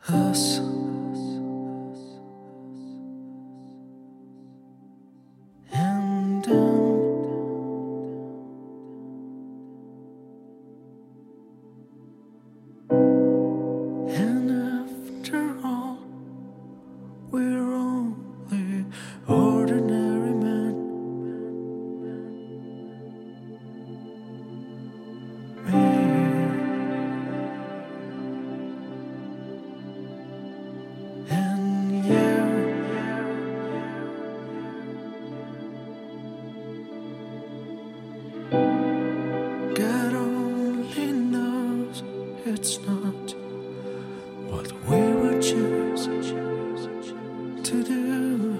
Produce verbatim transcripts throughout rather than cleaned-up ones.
us. And then and after all, we're only ordinary men. And yeah, God only knows it's not what we would choose to do.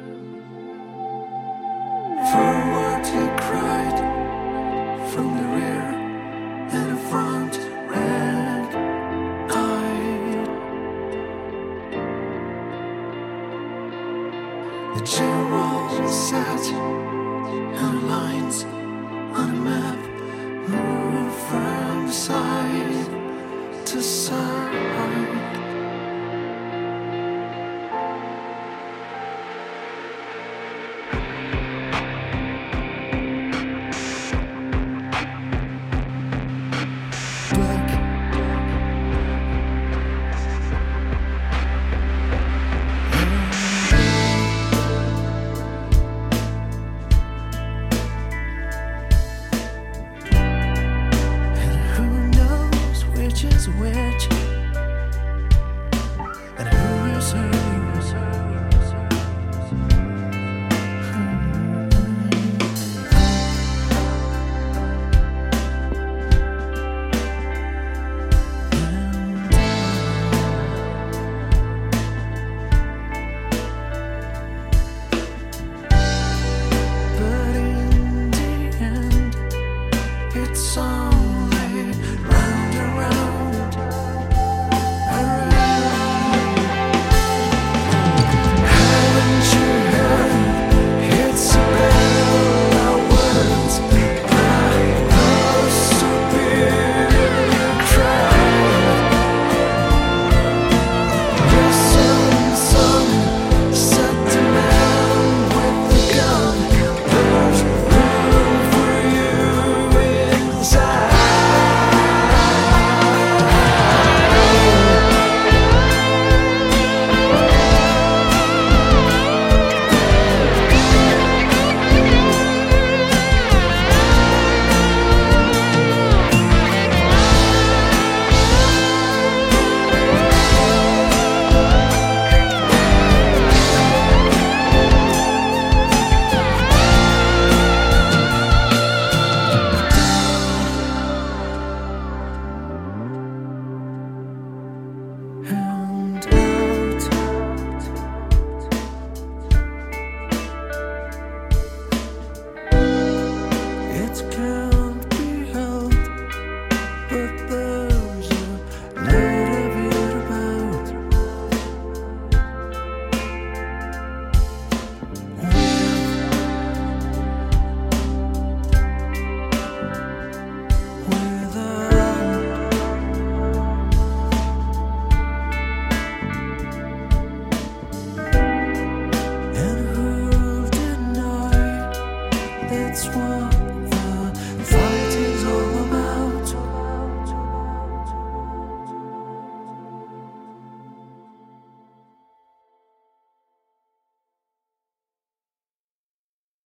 Forward he cried from the rear, and the front red eyed. The general sat, and the lines on a map moved from side to side.